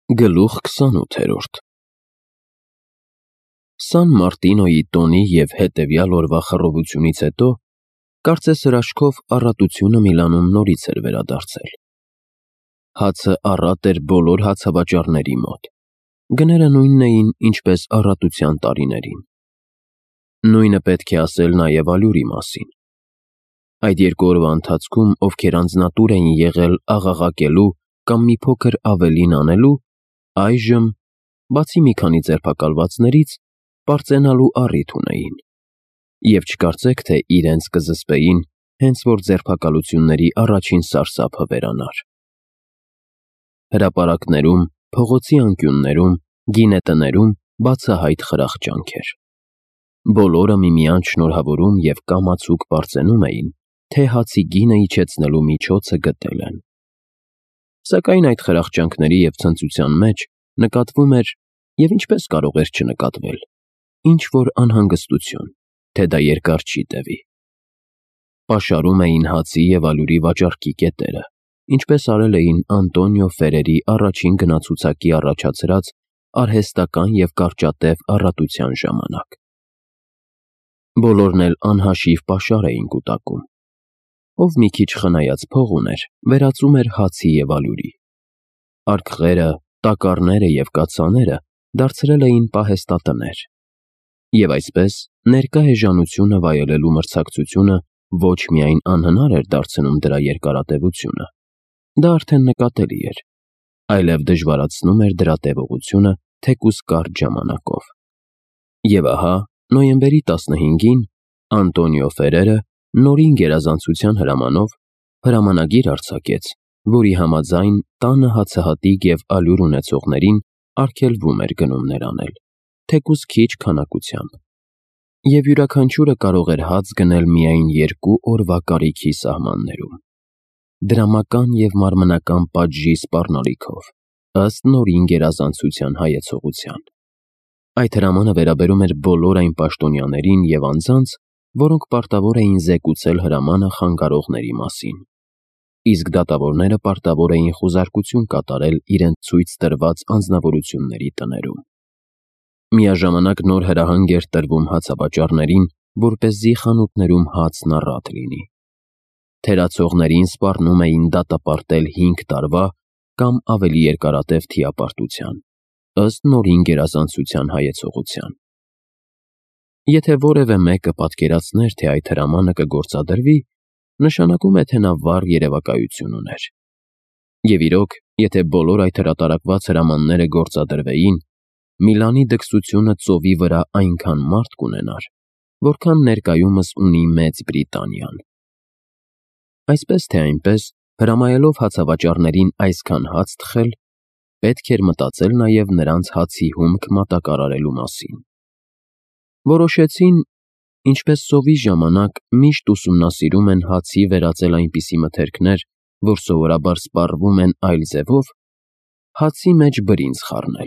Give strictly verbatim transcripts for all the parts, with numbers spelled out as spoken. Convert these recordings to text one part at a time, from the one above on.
Գլուխ քսանութերորդ Սան Մարտինոյի տոնի և հետևյալ օրվա խռովությունից հետո կարծես հրաշքով առատությունը Միլանում նորից էր վերադարձել։ Հացը առատ էր բոլոր հացավաճառների մոտ, գները նույնն էին, ինչպես առատության տարիներին։ Նույնը պետք է ասել նաև ալյուրի մասին։ Այդ երկու օրվա ընթացքում, ովքեր անձնատուր էին եղել աղաղակելու կամ մի փոքր ավելին անելու, այժմ, բացի մի քանի ձերբակալվածներից, պարծենալու առիթ ունեին, և չկարծեք, թե իրենց կզսպեին, հենց որ ձերբակալությունների առաջին սարսափը վերանար։ Հրապարակներում, փողոցի անկյուններում, գինետներում բացահայտ խրախճանք էր։ Բոլորը միմյանց շնորհավորում և կամացուկ պարծենում էին, թե հացի գինը իջեցնելու միջոցը գտել են։ Սակայն այդ խրախճանքների և ցնծության մեջ նկատվում էր, և ինչպես կարող էր չնկատվել, ինչ-որ անհանգստություն, թե դա երկար չի տևի։ Պաշարում էին հացի և ալյուրի վաճառքի կետերը, ինչպես արել էին Անտոնիո Ֆերերի առաջին գնացուցակի առաջացրած արհեստական և կարճատև առատության ժամանակ։ Բոլորն էլ անհաշիվ պաշար էին կուտակում։ Ով մի քիչ խնայած փող ուներ, վերածում էր հացի և ալյուրի։ Արկղերը, տակառները և կաթսաները դարձրել էին պահեստատներ։ Եվ այսպես, ներկա էժանությունը վայելելու մրցակցությունը ոչ միայն անհնար էր դարձնում դրա երկարատևությունը, դա արդեն նկատելի էր, այլև դժվարացնում էր դրա տևողությունը թեկուզ կարճ ժամանակով։ Եվ ահա, նոյեմբերի տասնհինգին Անտոնիո Ֆերերը նորին գերազանցության հրամանով հրամանագիր արձակեց, որի համաձայն տանը հացահատիկ և ալյուր ունեցողներին արգելվում էր գնումներ անել, թեկուզ քիչ քանակությամբ, և յուրաքանչյուրը կարող էր հաց գնել միայն երկու օրվա կարիքի սահմաններում, դրամական և մարմնական պատժի սպառնալիքով, ըստ նորին գերազանցության հայեցողության։ Այդ հրամանը վերաբերում էր բոլոր այն պաշտոնյաներին և անձանց, որոնք պարտավոր էին զեկուցել հրամանը խանգարողների մասին, իսկ դատավորները պարտավոր էին խուզարկություն կատարել իրենց ցույց տրված անձնավորությունների տներում։ Միաժամանակ նոր հրահանգ էր տրվում հացավաճառներին, որպեսզի խանութներում հացն առատ լինի։ Թերացողներին սպառնում էին դատապարտել հինգ տարվա կամ ավելի երկարատև թիապարտության, ըստ նորին գերազանցության հայեցողության։ Եթե որևէ մեկը պատկերացներ, թե այդ հրամանը կգործադրվի, նշանակում է, թե նա վառ երևակայություն ուներ։ Եվ իրոք, եթե բոլոր այդ հրատարակված հրամանները գործադրվեին, Միլանի դքսությունը ծովի վրա այնքան մարդ կունենար, որքան ներկայումս ունի Մեծ Բրիտանիան։ Այսպես թե այնպես, հրամայելով հացավաճառներին այսքան հաց թխել, պետք էր մտածել նաև նրանց հացի հումք մատակարարելու մասին։ Որոշեցին, ինչպես սովի ժամանակ միշտ ուսումնասիրում են հացի վերածել այնպիսի մթերքներ, որ սովորաբար սպառվում են այլ ձևով, հացի մեջ բրինձ խառնել։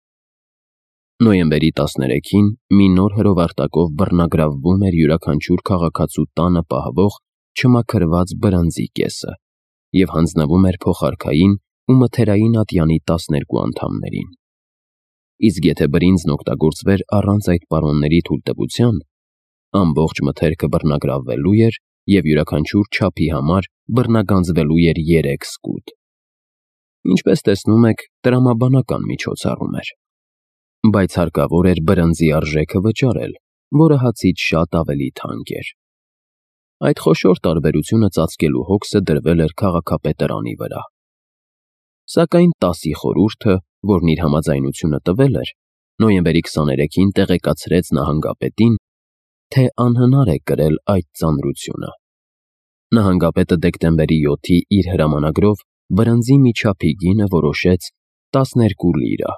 Նոյեմբերի տասներեքին մի նոր հրովարտակով բռնագրավվում էր յուրաքանչյուր քաղաքացու տանը պահվող չմաքրված բրնձի կեսը և հանձնվում էր փոխարքային ու մթերային ատյանի տասներկու անդամներին։ Իսկ եթե բրինձն օգտագործվեր առանց այդ պարոնների թույլտվության, ամբողջ մթերքը բռնագրավվելու էր և յուրաքանչյուր չափի համար բռնագանձվելու էր երեք սկուտ։ Ինչպես տեսնում եք, տրամաբանական միջոցառում էր։ Բայց հարկավոր էր բրնձի արժեքը վճարել, որը հացից շատ ավելի թանկ էր։ Այդ խոշոր տարբերությունը ծածկելու հոգսը դրվել էր քաղաքապետարանի վրա։ Սակայն տասի խորհուրդը, որն իր համաձայնությունը տվել էր, նոյեմբերի քսաներեքին տեղեկացրեց նահանգապետին, թե անհնար է կրել այդ ծանրությունը։ Նահանգապետը դեկտեմբերի յոթի իր հրամանագրով բրնձի մի չափի գինը որոշեց տասներկու լիրա։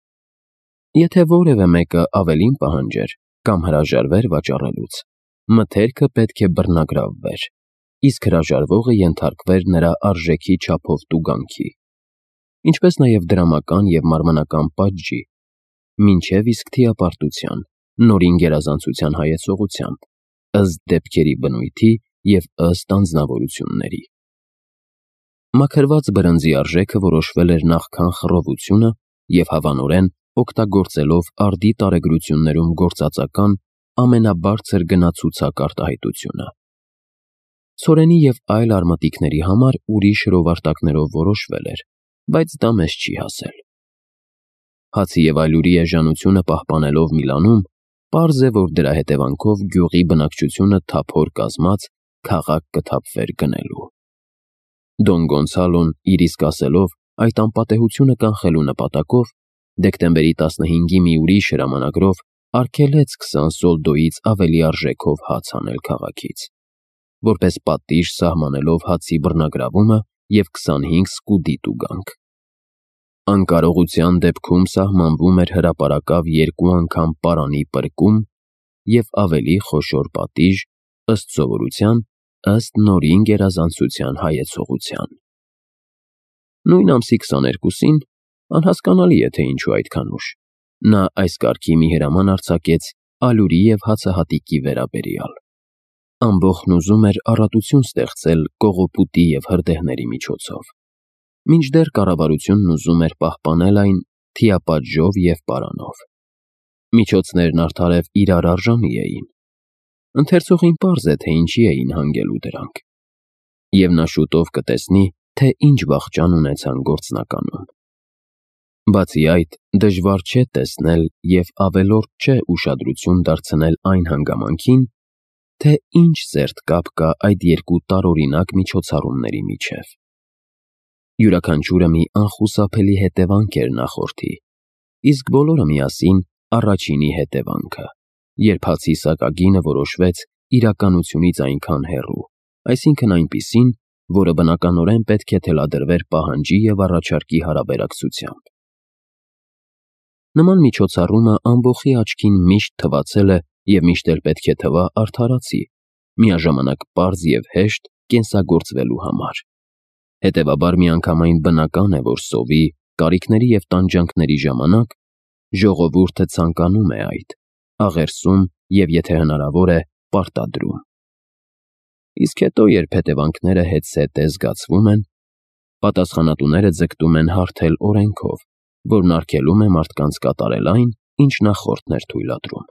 Եթե որևէ մեկը ավելին պահանջեր կամ հրաժարվեր վաճառելուց, մթերքը պետք է բռնագրավվեր, իսկ հրաժարվողը ենթարկվեր նրա արժեքի չափով տուգանքի, ինչպես նաև դրամական և մարմնական պատժի, մինչև իսկ թիապարտության, նորին գերազանցության հայեցողությամբ, ըստ դեպքերի բնույթի և ըստ անձնավորությունների։ Մաքրված բրնձի արժեքը որոշվել էր նախքան խռովությունը և հավանորեն օգտագործելով արդի տարեգրություններում գործածական ամենաբարձր գնացուցակ արտահայտությունը։ Ցորենի և այլ արմատիկների համար ուրիշ հրովարտակներով որոշվել էր, բայց դա մեզ չի հասել։ Հացի և այլուրի էժանությունը պահպանելով Միլանում, պարզ է, որ դրա հետևանքով գյուղի բնակչությունը թափոր կազմած քաղաք կթափվեր գնելու։ Դոն Գոնսալոն, իր իսկ ասելով, այդ անպատեհությունը կանխելու նպատակով, դեկտեմբերի տասնհինգի մի ուրիշ հրամանագրով արգելեց քսան սոլդոից ավելի արժեքով հաց անել քաղաքից, որպես պատիժ սահմանելով հացի բռնագրավումը և քսանհինգ սկուդի տուգանք։ Անկարողության դեպքում սահմանվում էր հրապարակավ երկու անգամ պարանի պրկում և ավելի խոշոր պատիժ, ըստ սովորության, ըստ նորին գերազանցության հայեցողության։ Նույն ամսի քսաներկուսին, անհասկանալի է, թե ինչու այդքան ուշ, նա այս կարգի մի հրաման արձակեց ալյուրի և հացահատիկի վերաբերյալ։ Ամբոխն ուզում էր առատություն ստեղծել կողոպուտի և հրդեհների միջոցով, մինչդեռ կառավարությունն ուզում էր պահպանել այն թիապատժով և պարանով։ Միջոցներն արդարև իրար արժանի էին։ Ընթերցողին պարզ է, թե ինչի էին հանգելու դրանք, և նա շուտով կտեսնի, թե ինչ վախճան ունեցան գործնականում։ Բացի այդ, դժվար չէ տեսնել և ավելորդ չէ ուշադրություն դարձնել այն հանգամանքին, թե ինչ սերտ կապ կա այդ երկու տարօրինակ միջոցառումների միջև։ Յուրաքանչյուրը մի անխուսափելի հետևանք էր նախորդի, իսկ բոլորը միասին առաջինի հետևանքը, երբ հացի սակագինը որոշվեց իրականությունից այնքան հեռու, այսինքն այնպիսին, որը բնականորեն պետք է թելադրվեր պահանջի և առաջարկի հարաբերակցությամբ։ Նման միջոցառումը ամբոխի աչքին միշտ թվացել է և միշտ էլ պետք է թվա արդարացի, միաժամանակ պարզ և հեշտ կենսագործվելու համար։ Հետևաբար միանգամայն բնական է, որ սովի, կարիքների և տանջանքների ժամանակ ժողովուրդը ցանկանում է այդ, աղերսում և, եթե հնարավոր է, պարտադրում։ Իսկ հետո, երբ հետևանքները հետզհետե զգացվում են, պատասխանատուները ձգտում են հարթել օրենքով, որն արգելում է մարդկանց կատարել այն, ինչ նախորդն էր թույլատրում։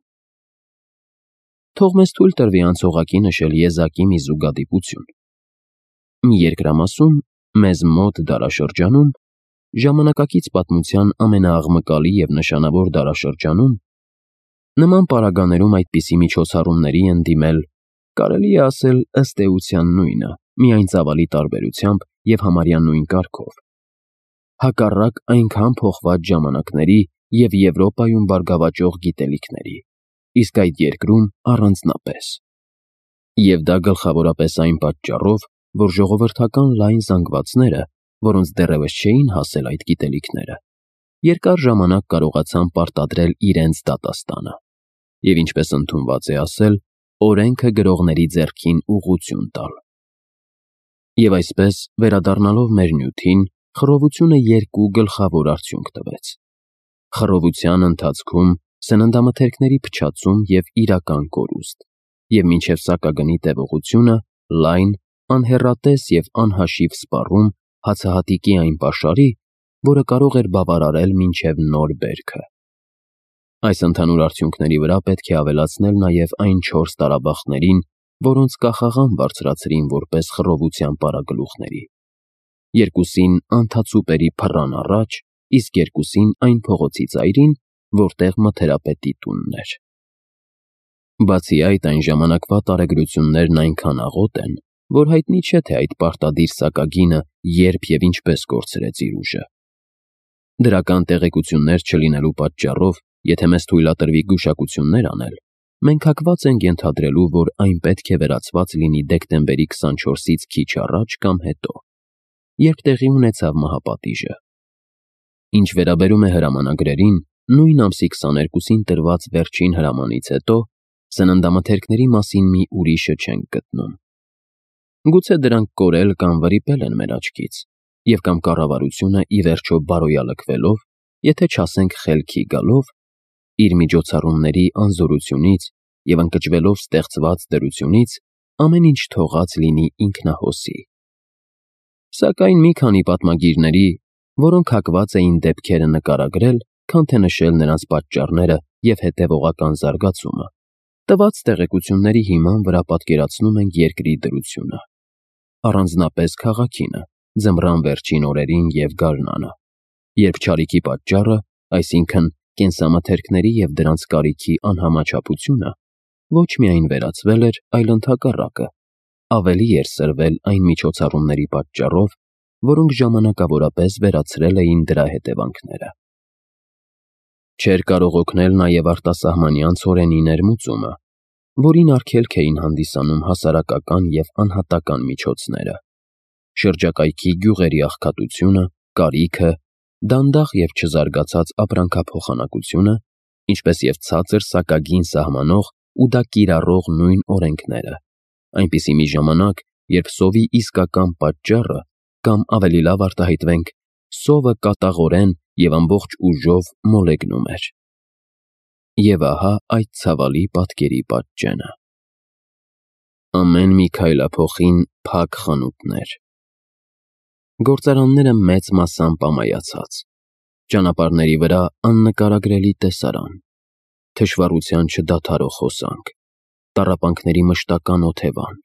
Թող մեզ թույլ տրվի անցողակի նշել եզակի մի զուգադիպություն։ Մի երկրամասում, մեզ մոտ դարաշրջանում, ժամանակակից պատմության ամենաաղմկալի և նշանավոր դարաշրջանում, նման պարագաներում այդպիսի միջոցառումների են դիմել, կարելի է ասել ըստ էության նույնը, միայն ծավալի տարբերությամբ և համարյա նույն կարգով, հակառակ այնքան փոխված ժամանակների և Եվրոպայում բարգավաճող գիտելիքների, իսկ այդ երկրում առանձնապես։ Եվ դա գլխավորապես այն պատճառով, որ ժողովրդական լայն զանգվածները, որոնց դեռևս չէին հասել այդ գիտելիքները, երկար ժամանակ կարողացան պարտադրել իրենց դատաստանը և, ինչպես ընդունված է ասել, օրենքը գրողների ձեռքին ուղղություն տալ։ Եվ այսպես, վերադառնալով մեր նյութին, խռովությունը երկու գլխավոր արդյունք տվեց. խռովության ընթացքում սննդամթերքների փչացում և իրական կորուստ, և մինչև սակագնի տևողությունը լայն, անհեռատես և անհաշիվ սպառում հացահատիկի այն պաշարի, որը կարող էր բավարարել մինչև նոր բերքը։ Այս ընդհանուր արդյունքների վրա պետք է ավելացնել նաև այն չորս տարաբախտներին, որոնց կախաղան բարձրացրին որպես խռովության պարագլուխների։ Երկուսին անթացուպերի փռան առաջ, իսկ երկուսին այն փողոցի ծայրին, որտեղ մթերապետի տունն էր։ Բացի այդ, այն ժամանակվա տարեգրություններն այնքան աղոտ են, որ հայտնի չէ, թե այդ պարտադիր սակագինը երբ և ինչպես կորցրեց իր ուժը։ Դրական տեղեկություններ չլինելու պատճառով, եթե մեզ թույլատրվի գուշակություններ անել, մենք հակված ենք ենթադրելու, որ այն պետք է վերացված լինի դեկտեմբերի քսանչորսից քիչ առաջ կամ հետո, երբ տեղի ունեցավ մահապատիժը։ Ինչ վերաբերում է հրամանագրերին, նույն ամսի քսաներկուսին տրված վերջին հրամանից հետո սննդամթերքների մասին մի ուրիշը չենք գտնում։ Գուցե դրանք կորել կամ վրիպել են մեր աչքից, և կամ կառավարությունը ի վերջո բարոյալքվելով, եթե չասենք խելքի գալով, իր միջոցառումների անզորությունից և ընկճվելով ստեղծված դրությունից ամեն ինչ թողած լինի ինքնահոսի։ Սակայն մի քանի պատմագիրների, որոնք հակված էին դեպքերը նկարագրել, քան թե նշել նրանց պատճառները և հետևողական զարգացումը, տված տեղեկությունների հիման վրա պատկերացնում են երկրի դրությունը, առանձնապես քաղաքինը, ձմռան վերջին օրերին և գարնանը, երբ չարիքի պատճառը, այսինքն կենսամթերքների և դրանց կարիքի անհամաչափությունը, ոչ միայն վերացվել էր, այլ ընդհակառակը, ավելի էր սրվել այն միջոցառումների պատճառով, որոնք ժամանակավորապես վերացրել էին դրա հետևանքները։ Չէր կարող օգնել նաև արտասահմանյան ցորենի ներմուծումը, որին արգելք էին հանդիսանում հասարակական և անհատական միջոցները, շրջակայքի գյուղերի աղքատությունը, կարիքը, դանդաղ և չզարգացած ապրանքափոխանակությունը, ինչպես և ցածր սակագին սահմանող ու դա կիրառող նույն օրենքները, այնպիսի մի ժամանակ, երբ սովի իսկական պատճառը, կամ ավելի լավ արտահայտվենք, սովը կատաղորեն և ամբողջ ուժով մոլեգնում էր։ Եվ ահա այդ ցավալի պատկերի պատճենը։ Ամեն մի քայլափոխին փակ խանութներ։ Գործարանները մեծ մասամբ ամայացած, ճանապարհների վրա աննկարագրելի տեսարան, թշվառության չդադարող հոսանք, տառապանքների մշտական օթևան։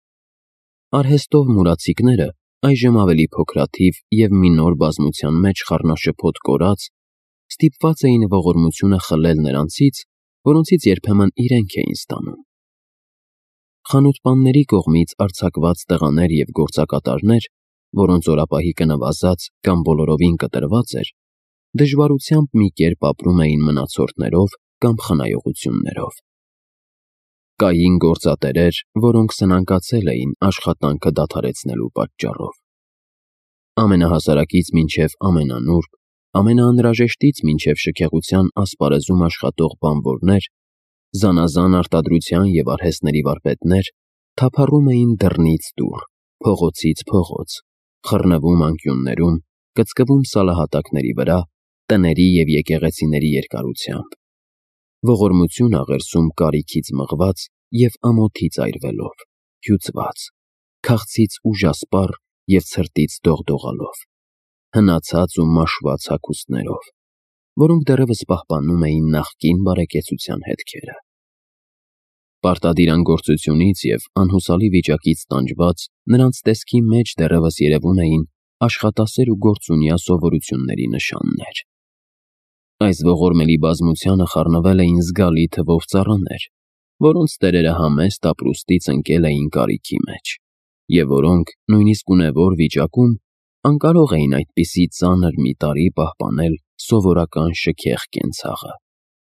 Արհեստով մուրացիկները, այժմ ավելի փոքրաթիվ և մի նոր բազմության մեջ խառնաշփոթ կորած, ստիպված էին ողորմությունը խլել նրանցից, որոնցից երբեմն իրենք էին ստանում։ Խանութպանների կողմից արձակված տղաներ և գործակատարներ, որոնց օրապահիկը նվազած կամ բոլորովին կտրված էր, դժվարությամբ մի կերպ ապրում էին մնացորդներով կամ խնայողություններով։ Կային գործատերեր, որոնք սնանկացել էին աշխատանքը դադարեցնելու պատճառով։ Ամենահասարակից մինչև ամենանուրբ, ամենաանհրաժեշտից մինչև շքեղության ասպարեզում աշխատող բանվորներ, զանազան արտադրության և արհեստների վարպետներ թափառում էին դռնից դուռ, փողոցից փողոց, խռնվում անկյուններում, կծկվում սալահատակների վրա, տների և եկեղեցիների երկարությամբ, ողորմություն աղերսում կարիքից մղված և ամոթից այրվելով, հյուծված, քաղցից ուժասպառ և ցրտից դողդողալով, հնացած ու մաշված հագուստներով, որոնք դեռևս պահպանում էին նախկին բարեկեցության հետքերը։ Պարտադիր անգործությունից և անհուսալի վիճակից տանջված նրանց տեսքի մեջ դեռևս երևում էին աշխատասեր ու գործունյա սովորությունների նշաններ։ Այս ողորմելի բազմությանը խառնվել էին զգալի թվով ծառաներ, որոնց տերերը համեստ ապրուստից ընկել էին կարիքի մեջ, և որոնք, նույնիսկ ունևոր վիճակում, անկարող էին այդպիսի ծանր մի տարր պահպանել սովորական շքեղ կենցաղը։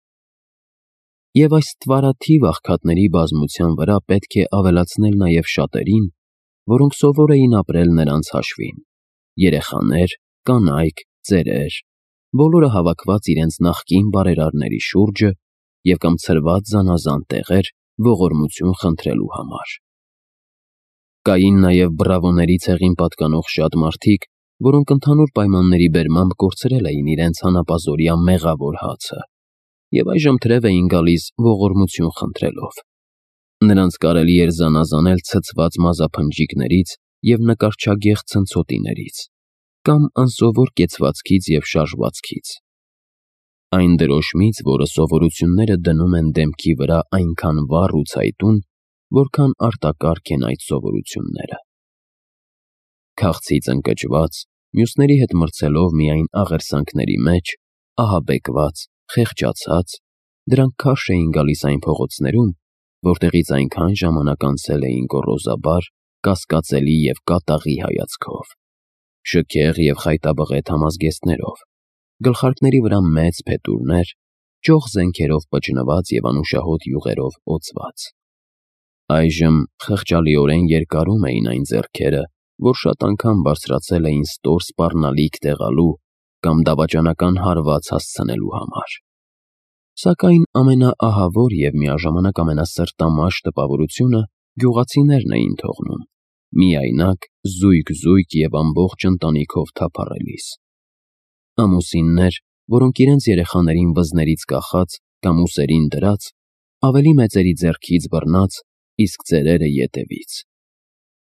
Եվ այս ստվարաթիվ աղքատների բազմության վրա պետք է ավելացնել նաև շատերին, որոնք սովոր էին ապրել նրանց հաշվին՝ երեխաներ, կանայք, ծերեր, բոլորը հավաքված իրենց նախկին բարերարների շուրջը և կամ ցրված զանազան տեղեր ողորմություն խնդրելու համար։ Կային նաև բռավոների ցեղին պատկանող շատ մարդիկ, որոնք ընդհանուր պայմանների բերմամբ կորցրել էին իրենց հանապազօրյա մեղավոր հացը և այժմ թրև էին գալիս ողորմություն խնդրելով։ Նրանց կարելի էր զանազանել ցցված մազափնջիկներից և նկարչագեղ ցնցոտիներից կամ անսովոր կեցվածքից և շարժվածքից։ Այն դրոշմից, որը սովորությունները դնում են դեմքի վրա այնքան վառ ու ցայտուն, որքան արտակարգ են այդ սովորությունները։ Քաղցից ընկճված, մյուսների հետ մրցելով միայն աղերսանքների մեջ, ահաբեկված, խեղճացած, դրանք քարշ էին գալիս այն փողոցներում, որտեղից այնքան ժամանակ անցել էին գոռոզաբար, կասկածելի և կատաղի հայացքով, շքեղ և խայտաբղետ համազգեստներով, գլխարկների վրա մեծ փետուրներ, ճոխ զենքերով պճնված և անուշահոտ յուղերով օծված։ Այժմ խղճալիորեն երկարում էին այն ձեռքերը, որ շատ անգամ բարձրացել էին ստոր սպառնալիք տեղալու կամ դավաճանական հարված հասցնելու համար։ Սակայն ամենաահավոր և միաժամանակ ամենասրտամաշ տպավորությունը գյուղացիներն էին թողնում, միայնակ, զույգ-զույգ և ամբողջ ընտանիքով թափառելիս։ Ամուսիններ, որոնք իրենց երեխաներին վզներից կախած կամ ուսերին դրած, ավելի մեծերի ձեռքից բռնած, իսկ ծերերը ետևից։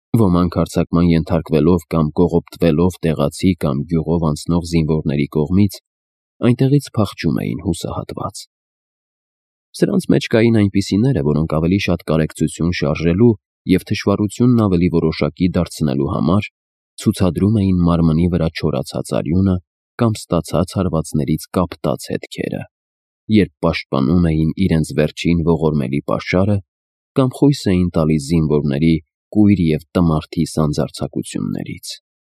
Ոմանք հարձակման ենթարկվելով կամ կողոպտվելով տեղացի կամ գյուղով անցնող զինվորների կողմից այնտեղից փախչում էին հուսահատված։ Սրանց մեջ կային այնպիսիները, որոնք ավելի շատ կարեկցություն շարժելու և թշվառությունն ավելի որոշակի դարձնելու համար ցուցադրում էին մարմնի վրա չորացած արյունը կամ ստացած հարվածներից կապտած հետքերը, երբ պաշտպանում էին իրենց վերջին ողորմելի պաշարը կամ խույս էին տալիս զինվորների կույր և տմարդի սանձարձակություններից։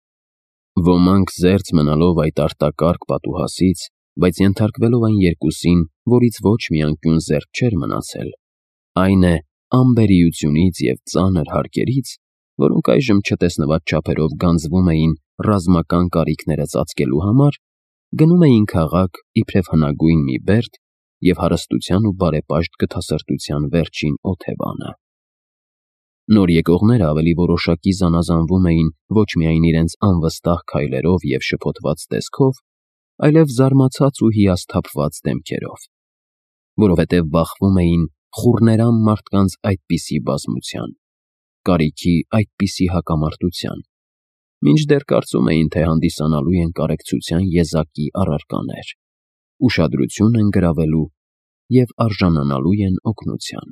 Ոմանք զերծ մնալով այդ արտակարգ պատուհասից, բայց ենթարկվելով այն երկուսին, որից ոչ մի անկյուն զերծ չէր մնացել, այն է անբերիությունից և ծանր հարկերից, որոնք այժմ չտեսնված չափերով գանձվում էին ռազմական կարիքները ծածկելու համար, գնում էին քաղաք իբրև հնագույն մի բերդ և հարստության ու բարեպաշտ գթասրտության վերջին օթևանը։ Նոր եկողները ավելի որոշակի զանազանվում էին ոչ միայն իրենց անվստահ քայլերով և շփոթված տեսքով, այլև զարմացած ու հիասթափված դեմքերով, որովհետև բախվում էին խուռներամ մարդկանց այդպիսի բազմության, կարիքի այդպիսի հակամարտության, մինչդեռ կարծում էին, թե հանդիսանալու են կարեկցության եզակի առարկաներ, ուշադրություն են գրավելու և արժանանալու են օգնության։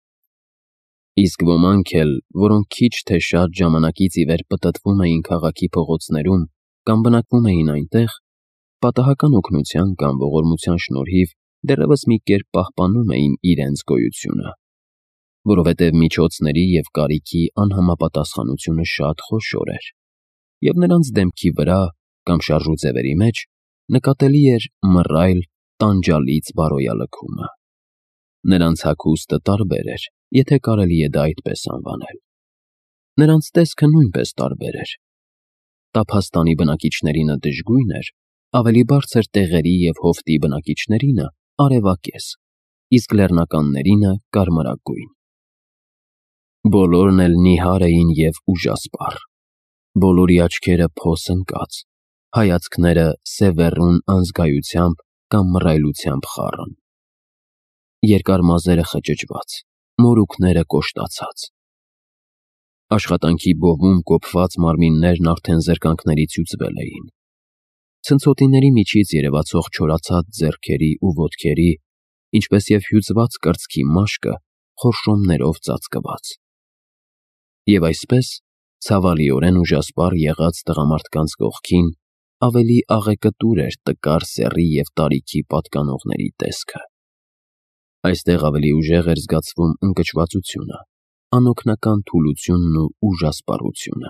Իսկ ոմանք էլ, որոնք քիչ թե շատ ժամանակից ի վեր պտտվում էին քաղաքի փողոցներում կամ բնակվում էին այնտեղ, պատահական օգնության կամ ողորմության շնորհիվ դեռևս մի կերպ պահպանում էին իրենց գոյությունը, որովհետև միջոցների և կարիքի անհամապատասխանությունը շատ խոշոր էր, և նրանց դեմքի վրա կամ շարժուձևերի մեջ նկատելի էր մռայլ տանջալից բարոյալքումը։ Նրանց հագուստը տարբեր էր, եթե կարելի է դա այդպես անվանել։ Նրանց տեսքը նույնպես տարբեր էր։ Տափաստանի բնակիչներինը դժգույն էր, ավելի բարձր տեղերի և հովտի բնակիչներինը արևակեզ, իսկ լեռնականներինը կարմրագույն։ Բոլորն էլ նիհար էին և ուժասպառ, բոլորի աչքերը փոս ընկած, հայացքները սևեռուն անզգայությամբ կամ մռայլությամբ խառն, երկար մազերը խճճված, մորուքները կոշտացած։ Աշխատանքի բովում կոփված մարմիններն արդեն զրկանքներից հյուծվել էին, ցնցոտիների միջից երևացող չորացած ձեռքերի ու ոտքերի, ինչպես և հյուծված կրծքի մաշկը խորշոմներով ծածկված։ Եվ այսպես, ցավալիորեն ուժասպառ եղած տղամարդկանց կողքին ավելի աղեկտուր էր տկար սեռի և տարիքի պատկանողների տեսքը։ Այստեղ ավելի ուժեղ էր զգացվում ընկճվածությունը, անօգնական թուլությունն ու ուժասպառությունը։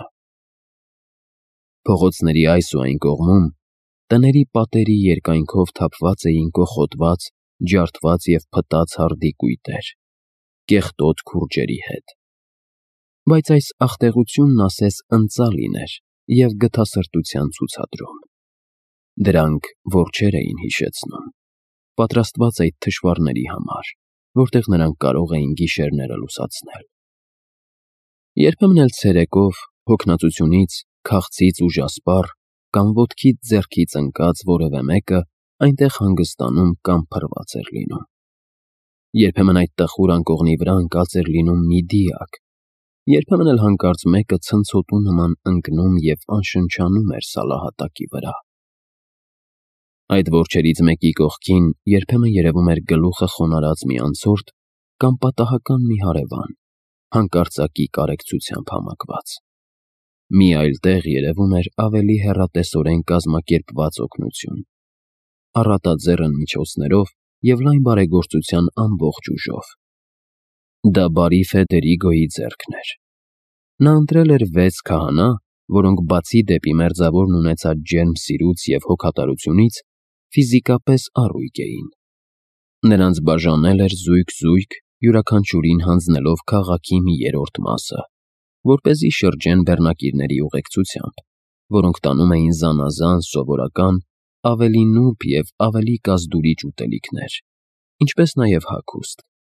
Փողոցների այս ու այն կողմում տների պատերի երկայնքով թափված էին կոխոտված, ջարդված և փտած հարդի կույտեր, կեղտոտ քուրջերի հետ։ Բայց այս աղտեղությունն ասես ընծալին էր և գթասրտության ցուցադրում։ Դրանք որջեր էին հիշեցնում, պատրաստված այդ թշվառների համար, որտեղ նրանք կարող էին գիշերները լուսացնել։ Երբեմն էլ ցերեկով, հոգնածությունից, քաղցից ուժասպառ կամ ոտքից ձեռքից ընկած որևէ մեկը այնտեղ հանգստանում կամ փռված էր լինում։ Երբեմն այդ տխուր անկողնի վրա ընկած էր լինում մի դիակ, երբեմն էլ հանկարծ մեկը ցնցոտու նման ընկնում և անշնչանում էր սալահատակի վրա։ Այդ որջերից մեկի կողքին երբեմն երևում էր գլուխը խոնարհած մի անցորդ կամ պատահական մի հարևան, հանկարծակի կարեկցությամբ համակված։ Մի այլ տեղ երևում էր ավելի հեռատեսորեն կազմակերպված օգնություն, առատաձեռն միջոցներով և լայն բարեգործության ամբողջ ուժով։ Դա բարի Ֆեդերիգոյի ձեռքն էր։ Նա ընտրել էր վեց քահանա, որոնք բացի դեպի մերձավորն ունեցած ջերմ սիրուց և հոգատարությունից, ֆիզիկապես առույգ էին։ Նրանց բաժանել էր զույգ-զույգ, յուրաքանչյուրին հանձնելով քաղաքի մի երրորդ մասը, որպեսզի շրջեն բեռնակիրների ուղեկցությամբ, որոնք տանում էին զանազան սովորական, ավելի նուրբ և ավելի կազդուրիչ ուտելիքներ, ինչպես նաև հագուստ։